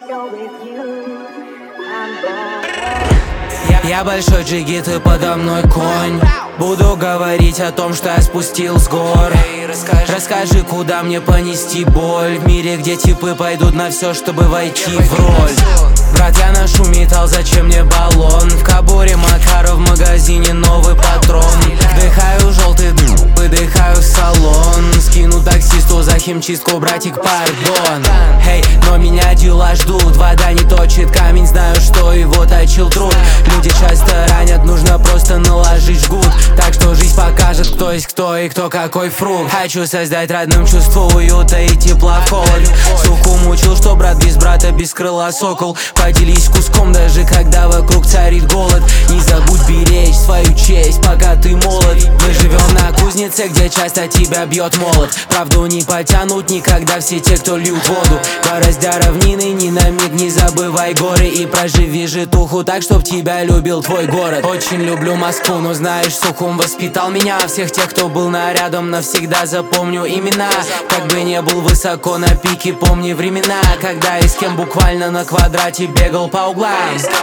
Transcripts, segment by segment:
Я большой джигит и подо мной конь. Буду говорить о том, что я спустил с гор. Расскажи, куда мне понести боль в мире, где типы пойдут на все, чтобы войти в роль. Брат, я ношу металл, зачем мне баллон? В кобуре Макаров, в магазине новый патрон. Вдыхаю желтый дым, выдыхаю в салон. Скину таксисту за химчистку, братик, пардон. Эй, но меня дела ждут. Вода не точит камень, знаю, что его точил труд. Люди часто ранят, нужно просто наложить жгут. Так что жизнь покажет, кто есть кто и кто какой фрукт. Хочу создать родным чувство уюта и тепла в холод. Суку мучил, что брат без брата, без крыла сокол. Поделись куском, даже когда вокруг царит голод. Не забудь беречь свою честь, пока ты молод. Мы живем на кузнице, где часто тебя бьет молот. Правду не потянут никогда все те, кто льют воду. Бороздя равнины, ни на миг не забывай горы. И проживи житуху так, чтоб тебя любил твой город. Очень люблю Москву, но знаешь, Сухум воспитал меня. Всех тех, кто был нарядом, навсегда запомню имена. Как бы не был высоко на пике, помни времена, когда и с кем буквально на квадрате бегал по углам.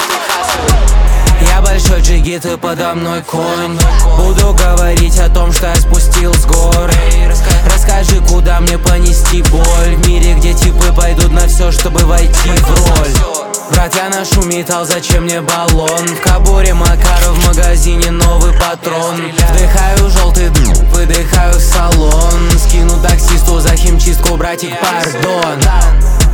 Я большой джигит и подо мной конь. Буду говорить о том, что я спустил с гор. Расскажи, куда мне понести боль в мире, где типы пойдут на все, чтобы войти в роль. Брат, я ношу металл, зачем мне баллон? В кобуре Макаров, в магазине новый патрон. Вдыхаю желтый дым, выдыхаю в салон. Скину таксисту за химчистку, братик, пардон.